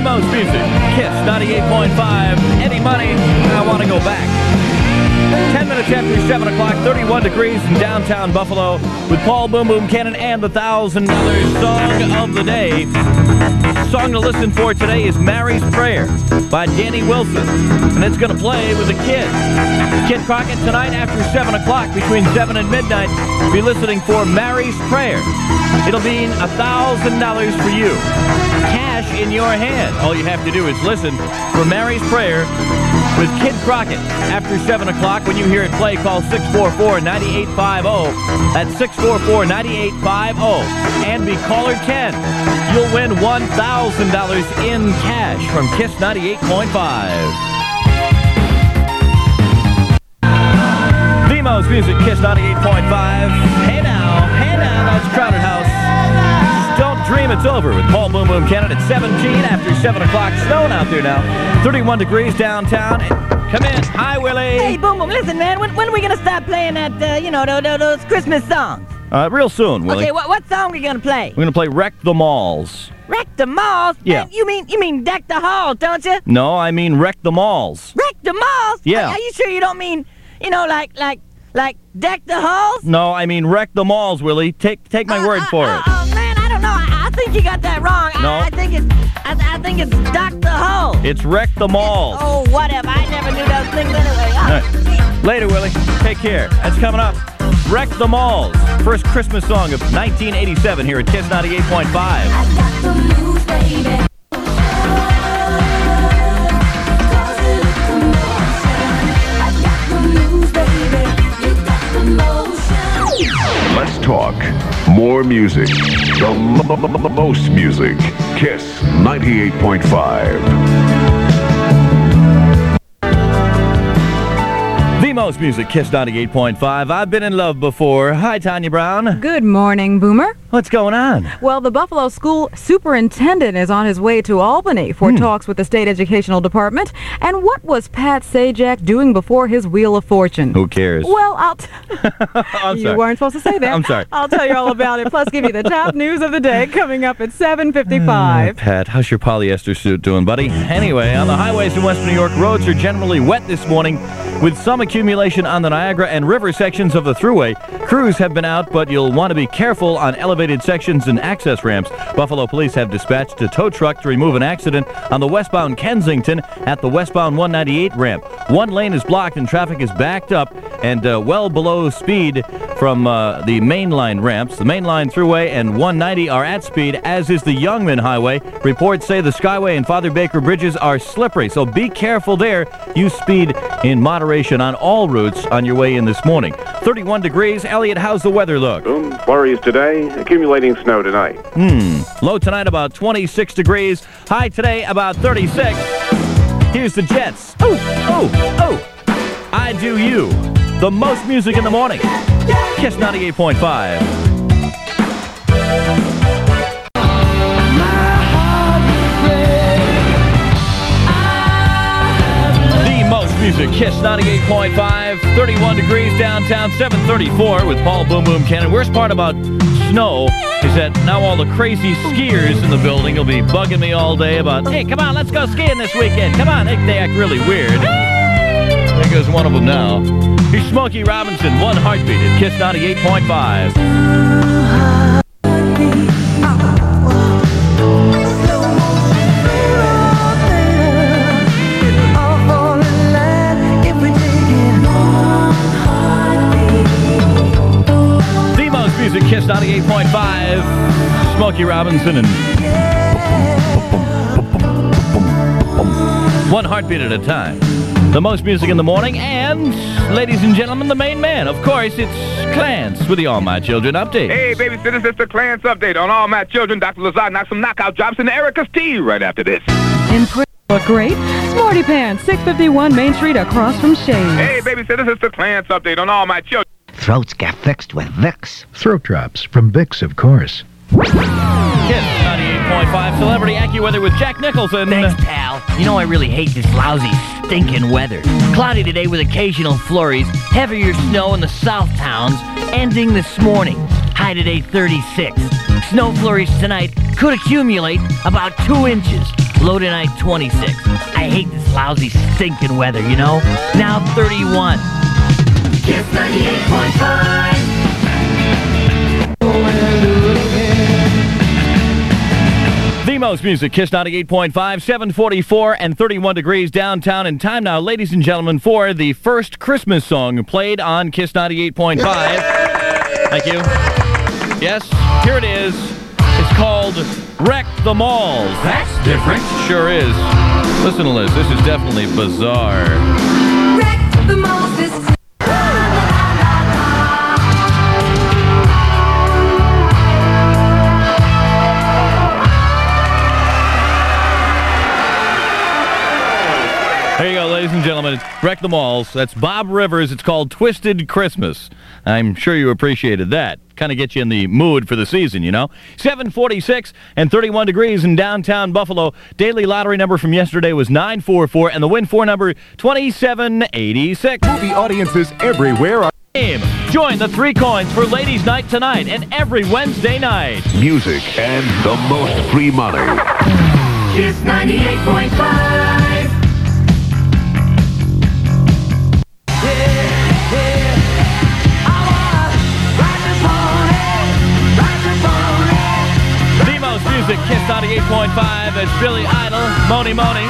Most Music, Kiss 98.5, Eddie Money, I Want to Go Back. 10 minutes after 7 o'clock, 31 degrees in downtown Buffalo with Paul Boom Boom Cannon and the $1,000 song of the day. The song to listen for today is Mary's Prayer by Danny Wilson, and it's going to play with the kids. Kid Crockett tonight after 7 o'clock, between 7 and midnight, be listening for Mary's Prayer. It'll mean $1,000 for you. Cash in your hand. All you have to do is listen for Mary's Prayer with Kid Crockett. After 7 o'clock, when you hear it play, call 644-9850. That's 644-9850. And be caller 10. You'll win $1,000 in cash from Kiss 98.5. Most Music, Kiss 98.5. Hey now, that's Crowded House. Don't dream it's over with Paul Boom Boom Cannon at 17 after 7 o'clock. Snowing out there now. 31 degrees downtown. Come in. Hi, Willie. Hey, Boom Boom, listen, man. When are we going to start playing that, those Christmas songs? Real soon, Willie. Okay, what song are we going to play? We're going to play Wreck the Malls. Wreck the Malls? Yeah. Man, you mean Deck the Halls, don't you? No, I mean Wreck the Malls. Wreck the Malls? Yeah. Are you sure you don't mean, like Deck the Halls? No, I mean Wreck the Malls, Willie. Take my word for it. Oh, man, I don't know. I think you got that wrong. No. I think it's Deck the Halls. It's Wreck the Malls. Oh, whatever. I never knew those things anyway. All right. Later, Willie. Take care. That's coming up. Wreck the Malls. First Christmas song of 1987 here at Kiss 98.5. I got the moves, baby. Let's talk more music. The most music. Kiss 98.5. The Most Music, Kiss 98.5. I've been in love before. Hi, Tanya Brown. Good morning, Boomer. What's going on? Well, the Buffalo school superintendent is on his way to Albany for talks with the state educational department. And what was Pat Sajak doing before his Wheel of Fortune? Who cares? Well, I'm you sorry. weren't supposed to say that. I'm sorry. I'll tell you all about it, plus give you the top news of the day coming up at 7:55. Pat, how's your polyester suit doing, buddy? Anyway, on the highways in western New York, roads are generally wet this morning with some accumulation on the Niagara and river sections of the thruway. Crews have been out, but you'll want to be careful on elevated sections and access ramps. Buffalo police have dispatched a tow truck to remove an accident on the westbound Kensington at the westbound 198 ramp. One lane is blocked and traffic is backed up and well below speed from the mainline ramps. The mainline thruway and 190 are at speed, as is the Youngman Highway. Reports say the Skyway and Father Baker bridges are slippery, so be careful there. Use speed in moderation on all routes on your way in this morning. 31 degrees. Elliot, how's the weather look? Boom. Flurries today, accumulating snow tonight. Low tonight about 26 degrees. High today about 36. Here's the Jets. Oh. I Do You. The most music in the morning. Kiss 98.5. Music, Kiss 98.5, 31 degrees downtown, 734 with Paul Boom Boom Cannon. Worst part about snow is that now all the crazy skiers in the building will be bugging me all day about, hey, come on, let's go skiing this weekend. Come on, they act really weird. There goes one of them now. Here's Smokey Robinson, One Heartbeat at Kiss 98.5. Music, Kiss 98.5. Smokey Robinson and One Heartbeat at a Time. The most music in the morning, and, ladies and gentlemen, the main man. Of course, it's Clarence with the All My Children update. Hey, babysitters, it's the Clarence update on All My Children. Dr. Lazar knocked some knockout drops into Erica's tea right after this. In look great. Smarty Pants, 651 Main Street across from Shades. Hey, babysitters, it's the Clarence update on All My Children. Throats get fixed with Vicks. Throat drops from Vicks, of course. Kiss 98.5 Celebrity AccuWeather with Jack Nicholson. Thanks, pal. You know I really hate this lousy, stinking weather. Cloudy today with occasional flurries. Heavier snow in the south towns, ending this morning. High today, 36. Snow flurries tonight could accumulate about 2 inches. Low tonight, 26. I hate this lousy, stinking weather, you know? Now 31. Kiss 98.5. The most music, Kiss 98.5, 744 and 31 degrees downtown. And time now, ladies and gentlemen, for the first Christmas song played on Kiss 98.5. Thank you. Yes, here it is. It's called Wreck the Malls. That's different. Sure is. Listen to this. This is definitely bizarre. Wreck the malls this There you go, ladies and gentlemen. It's Wreck the Malls. That's Bob Rivers. It's called Twisted Christmas. I'm sure you appreciated that. Kind of get you in the mood for the season, you know? 746 and 31 degrees in downtown Buffalo. Daily lottery number from yesterday was 944, and the win for number 2786. Movie audiences everywhere are Join the 3 coins for Ladies' Night tonight and every Wednesday night. music and the most free money. Kiss 98.5. The most music, Kiss 98.5. It's Billy Idol, Moni Moni.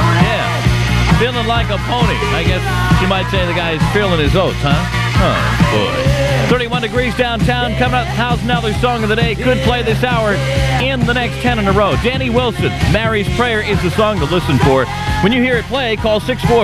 Yeah, feeling like a pony. I guess you might say the guy's feeling his oats, huh? Oh, boy. 31 degrees downtown. Coming up, $1,000 song of the day. Could play this hour in the next 10 in a row. Danny Wilson, Mary's Prayer is the song to listen for. When you hear it play, call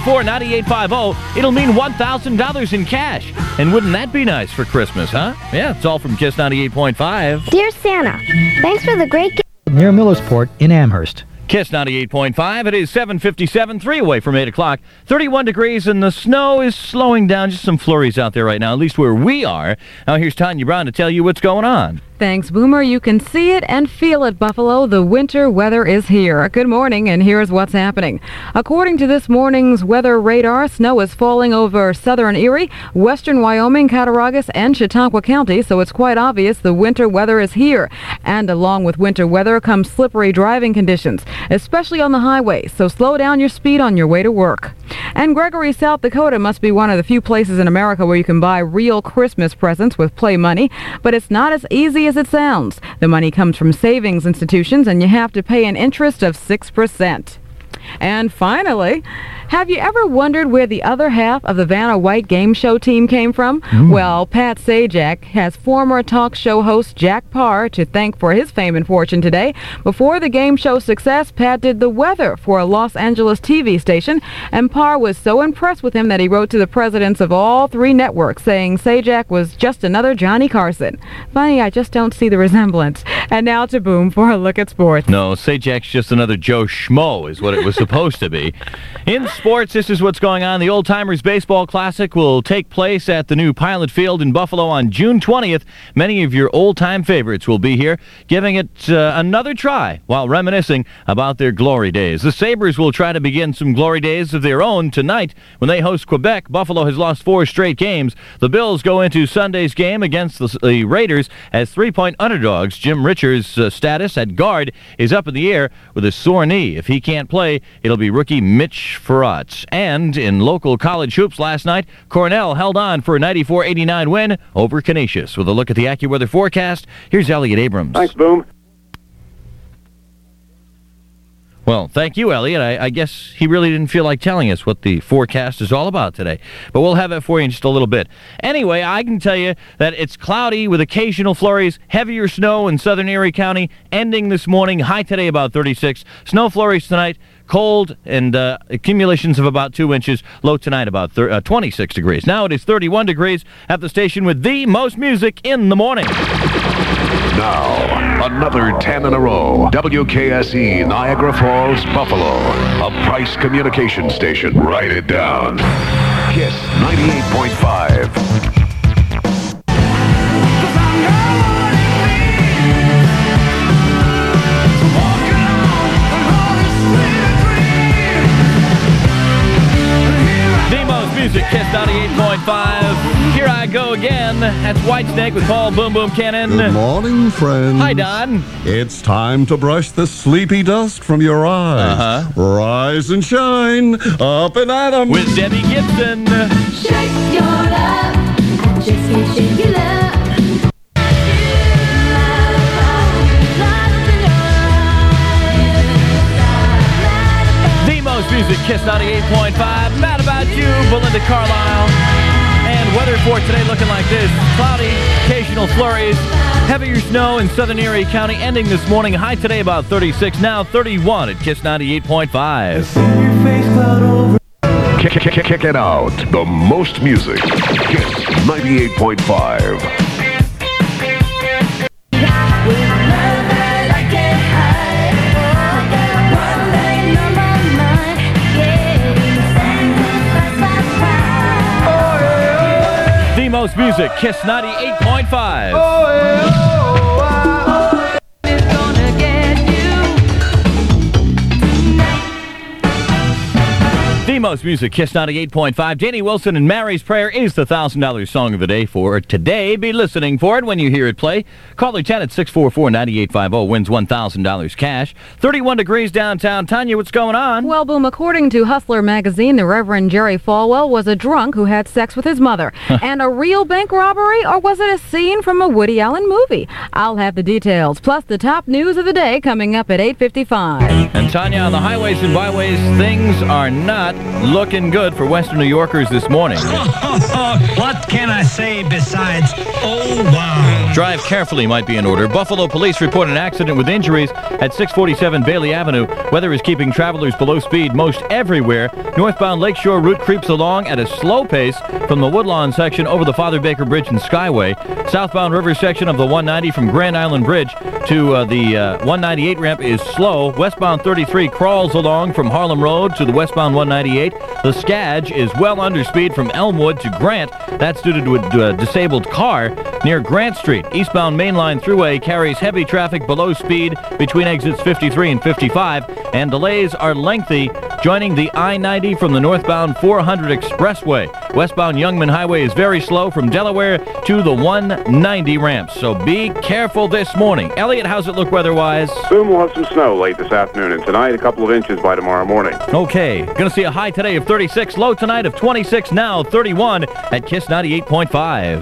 644-9850. It'll mean $1,000 in cash. And wouldn't that be nice for Christmas, huh? Yeah, it's all from Kiss 98.5. Dear Santa, thanks for the great gift. Near Millersport in Amherst. Kiss 98.5. It is 7:57, 3 away from 8 o'clock. 31 degrees, and the snow is slowing down. Just some flurries out there right now, at least where we are. Now here's Tanya Brown to tell you what's going on. Thanks, Boomer. You can see it and feel it, Buffalo. The winter weather is here. Good morning, and here's what's happening. According to this morning's weather radar, snow is falling over southern Erie, western Wyoming, Cattaraugus, and Chautauqua County, so it's quite obvious the winter weather is here. And along with winter weather comes slippery driving conditions, especially on the highway, so slow down your speed on your way to work. And Gregory, South Dakota must be one of the few places in America where you can buy real Christmas presents with play money, but it's not as easy as it sounds. The money comes from savings institutions, and you have to pay an interest of 6%. And finally, have you ever wondered where the other half of the Vanna White game show team came from? Well, Pat Sajak has former talk show host Jack Parr to thank for his fame and fortune today. Before the game show's success, Pat did the weather for a Los Angeles TV station, and Parr was so impressed with him that he wrote to the presidents of all 3 networks saying Sajak was just another Johnny Carson. Funny, I just don't see the resemblance. And now to Boom for a look at sports. No, Sajak's just another Joe Schmo is what it was supposed to be. In sports, this is what's going on. The Old Timers Baseball Classic will take place at the new Pilot Field in Buffalo on June 20th. Many of your old-time favorites will be here, giving it another try while reminiscing about their glory days. The Sabres will try to begin some glory days of their own tonight when they host Quebec. Buffalo has lost 4 straight games. The Bills go into Sunday's game against the Raiders as 3-point underdogs. Jim Richards' status at guard is up in the air with a sore knee. If he can't play, it'll be rookie Mitch Farratz. And in local college hoops last night, Cornell held on for a 94-89 win over Canisius. With a look at the AccuWeather forecast, here's Elliot Abrams. Thanks, Boom. Well, thank you, Elliot. I guess he really didn't feel like telling us what the forecast is all about today. But we'll have it for you in just a little bit. Anyway, I can tell you that it's cloudy with occasional flurries, heavier snow in southern Erie County, ending this morning, high today about 36. Snow flurries tonight, cold, and accumulations of about 2 inches, low tonight about 26 degrees. Now it is 31 degrees at the station with the most music in the morning. Now, another 10 in a row. WKSE, Niagara Falls, Buffalo. A Price Communication station. Write it down. Kiss 98.5. Music, Kiss 98.5. Here I go again. That's Whitesnake with Paul Boom Boom Cannon. Good morning, friends. Hi, Don. It's time to brush the sleepy dust from your eyes. Rise and shine, up and at 'em. With Debbie Gibson. Shake your love. I just can't shake your love. The most music, Kiss 98.5. Mad About You, Belinda Carlisle. And weather for today looking like this. Cloudy, occasional flurries, heavier snow in southern Erie County, ending this morning. High today about 36, now 31 at Kiss 98.5. Kick it out. The most music. Kiss 98.5. The most music, Kiss 98.5. The most music, Kiss 98.5. Janie Wilson and Mary's Prayer is the $1,000 song of the day for today. Be listening for it when you hear it play. Caller 10 at 644-9850 wins $1,000 cash. 31 degrees downtown. Tanya, what's going on? Well, Boom, according to Hustler magazine, the Reverend Jerry Falwell was a drunk who had sex with his mother. And a real bank robbery, or was it a scene from a Woody Allen movie? I'll have the details, plus the top news of the day coming up at 8:55. And Tanya, on the highways and byways, things are not looking good for Western New Yorkers this morning. What can I say besides, oh, wow? Drive carefully might be in order. Buffalo police report an accident with injuries at 647 Bailey Avenue. Weather is keeping travelers below speed most everywhere. Northbound Lakeshore route creeps along at a slow pace from the Woodlawn section over the Father Baker Bridge and Skyway. Southbound river section of the 190 from Grand Island Bridge to the 198 ramp is slow. Westbound 33 crawls along from Harlem Road to the westbound 198. The Skadge is well under speed from Elmwood to Grant. That's due to a disabled car near Grant Street. Eastbound Mainline Thruway carries heavy traffic below speed between exits 53 and 55, and delays are lengthy joining the I-90 from the northbound 400 Expressway. Westbound Youngman Highway is very slow from Delaware to the 190 ramps, so be careful this morning. Elliot, how's it look weather-wise? Soon we'll have some snow late this afternoon, and tonight a couple of inches by tomorrow morning. Okay, gonna see a high today of 36, low tonight of 26, now 31 at Kiss 98.5.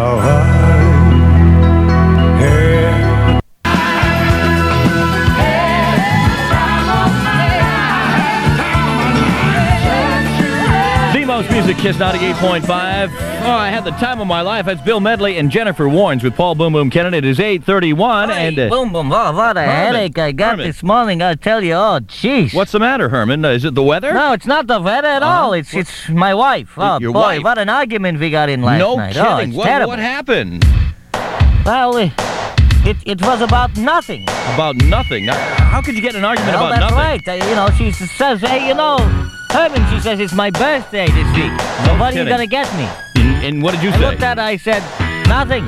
The most music, Kiss 98.5. Oh, I had the time of my life. That's Bill Medley and Jennifer Warnes with Paul Boom Boom Cannon. It is 8:31 and... Boom Boom, what a headache I got this morning, I tell you. Oh, jeez. What's the matter, Herman? Is it the weather? No, it's not the weather at all. It's my wife. Oh, Your boy, wife? what an argument we got in last night. No Oh, kidding. it's terrible. What happened? Well, it was about nothing. About nothing? Now, how could you get in an argument about that's nothing? right. She says, hey, Herman, she says, it's my birthday this week. So what are you going to get me? And what did you I say? looked at her, I said, nothing.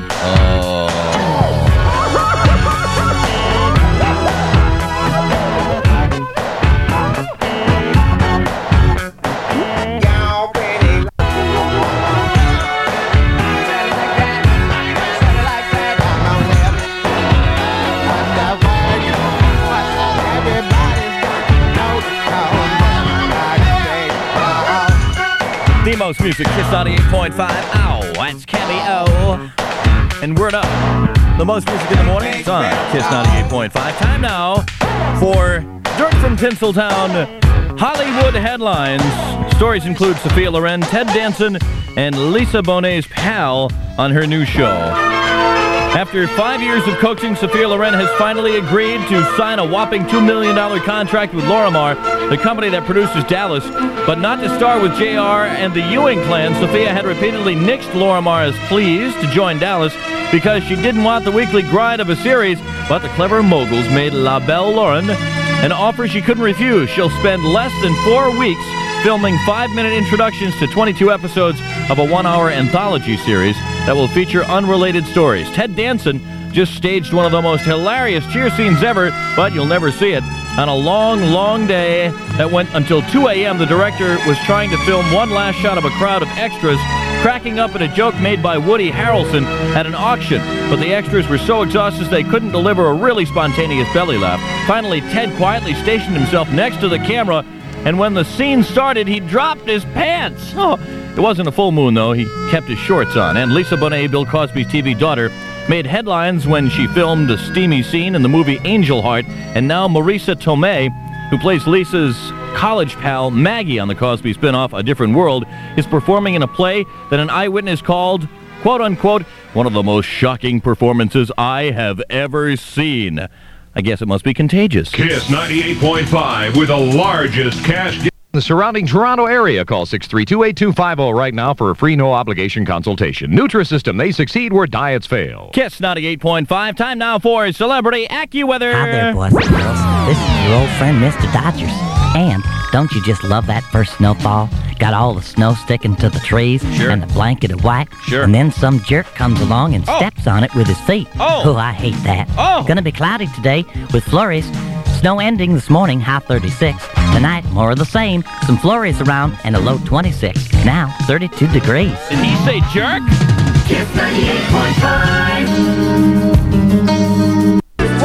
The most music, Kiss 98.5. Ow, that's Cameo. And word up. The most music in the morning. It's on Kiss 98.5. Time now for Dirt from Tinseltown. Hollywood headlines. Stories include Sophia Loren, Ted Danson, and Lisa Bonet's pal on her new show. After 5 years of coaching, Sophia Loren has finally agreed to sign a whopping $2 million contract with Lorimar, the company that produces Dallas, but not to star with JR and the Ewing clan. Sophia had repeatedly nixed Lorimar's pleas to join Dallas because she didn't want the weekly grind of a series, but the clever moguls made La Belle Lauren an offer she couldn't refuse. She'll spend less than 4 weeks filming 5-minute introductions to 22 episodes of a 1-hour anthology series that will feature unrelated stories. Ted Danson just staged one of the most hilarious cheer scenes ever, but you'll never see it. On a long, long day that went until 2 a.m., the director was trying to film one last shot of a crowd of extras cracking up at a joke made by Woody Harrelson at an auction. But the extras were so exhausted they couldn't deliver a really spontaneous belly laugh. Finally, Ted quietly stationed himself next to the camera, and when the scene started, he dropped his pants. Oh, it wasn't a full moon, though. He kept his shorts on. And Lisa Bonet, Bill Cosby's TV daughter, made headlines when she filmed a steamy scene in the movie Angel Heart. And now Marisa Tomei, who plays Lisa's college pal Maggie on the Cosby spinoff A Different World, is performing in a play that an eyewitness called, quote-unquote, one of the most shocking performances I have ever seen. I guess it must be contagious. Kiss 98.5 with the largest cash... The surrounding Toronto area. Call 632-8250 right now for a free no-obligation consultation. Nutrisystem, they succeed where diets fail. Kiss 98.5. Time now for Celebrity AccuWeather. Hi there, boys and girls. This is your old friend, Mr. Dodgers. And don't you just love that first snowfall? Got all the snow sticking to the trees and the blanket of white. Sure. And then some jerk comes along and steps on it with his feet. Oh, I hate that. Gonna be cloudy today with flurries. Snow ending this morning, high 36. Tonight, more of the same. Some flurries around and a low 26. Now, 32 degrees. Did he say jerk? Kiss 98.5.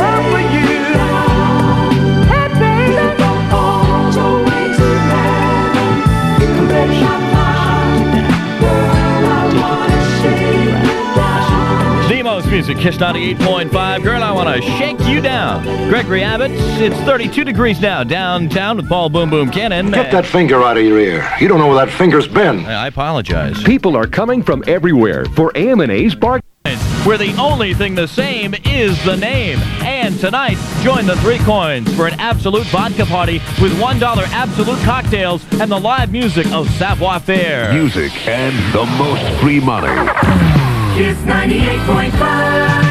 Demos Music, Kiss 98.5. Girl, I want to shake you down. Gregory Abbott, it's 32 degrees now downtown with Paul Boom Boom Cannon. Get that finger out of your ear. You don't know where that finger's been. I apologize. People are coming from everywhere for AM&A's Bar... Where the only thing the same is the name. And tonight, join the Three Coins for an absolute vodka party with $1 absolute cocktails and the live music of Savoir Faire. Music and the most free money. Kiss 98.5.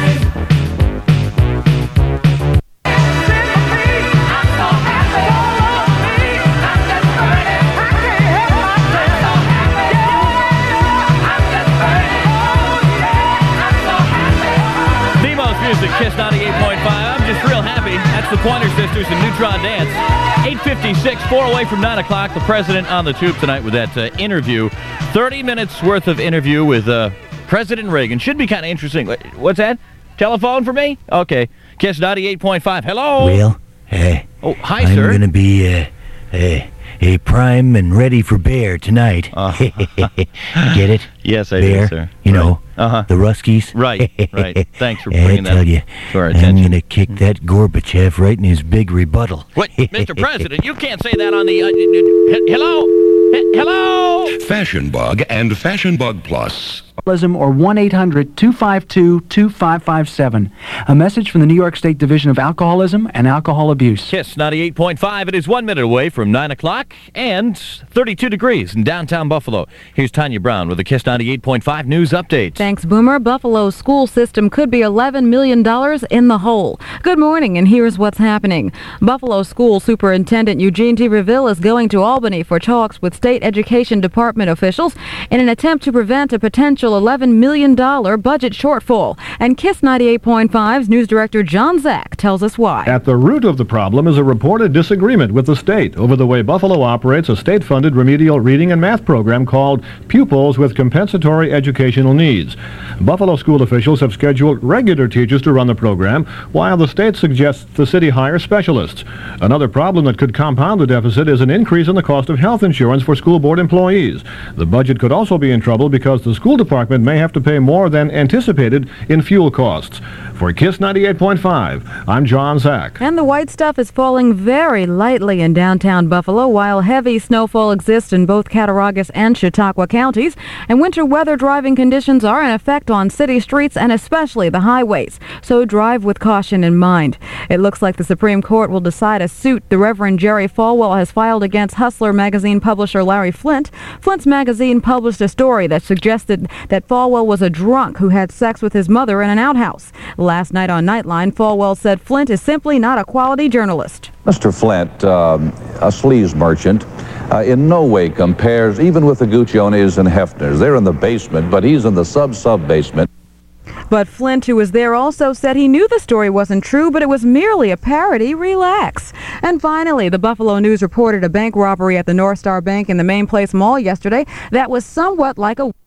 Music, Kiss 98.5. I'm just real happy. That's the Pointer Sisters and Neutron Dance. 8:56, 4 away from 9 o'clock. The president on the tube tonight with that interview. 30 minutes worth of interview with President Reagan. Should be kind of interesting. What's that? Telephone for me? Okay. Kiss 98.5. Hello? Will? Hey. Oh, hi, I'm sir. I'm going to be prime and ready for bear tonight. Get it? Yes, I bear, do, sir. You know, the Ruskies. Right, right. Thanks for bringing I tell you, to our I'm attention. going to kick that Gorbachev right in his big rebuttal. What? Mr. President, you can't say that on the... hello? Hello? Fashion Bug and Fashion Bug Plus. Or 1-800-252-2557. A message from the New York State Division of Alcoholism and Alcohol Abuse. Kiss 98.5. It is 1 minute away from 9 o'clock and 32 degrees in downtown Buffalo. Here's Tanya Brown with the Kiss 98.5 news update. Thanks, Boomer. Buffalo's school system could be $11 million in the hole. Good morning, and here's what's happening. Buffalo School Superintendent Eugene T. Reville is going to Albany for talks with State Education Department officials in an attempt to prevent a potential $11 million budget shortfall. And Kiss 98.5's news director John Zack tells us why. At the root of the problem is a reported disagreement with the state over the way Buffalo operates a state-funded remedial reading and math program called Pupils with Compensatory Educational Needs. Buffalo school officials have scheduled regular teachers to run the program, while the state suggests the city hire specialists. Another problem that could compound the deficit is an increase in the cost of health insurance for school board employees. The budget could also be in trouble because the school department may have to pay more than anticipated in fuel costs. For Kiss 98.5, I'm John Zack. And the white stuff is falling very lightly in downtown Buffalo, while heavy snowfall exists in both Cattaraugus and Chautauqua counties, and winter weather driving conditions are in effect on city streets and especially the highways. So drive with caution in mind. It looks like the Supreme Court will decide a suit the Reverend Jerry Falwell has filed against Hustler magazine publisher Larry Flynt. Flynt's magazine published a story that suggested that Falwell was a drunk who had sex with his mother in an outhouse. Last night on Nightline, Falwell said Flynt is simply not a quality journalist. Mr. Flynt, a sleaze merchant, in no way compares, even with the Gucciones and Hefners. They're in the basement, but he's in the sub-basement. But Flint, who was there, also said he knew the story wasn't true, but it was merely a parody. Relax. And finally, the Buffalo News reported a bank robbery at the North Star Bank in the Main Place Mall yesterday that was somewhat like a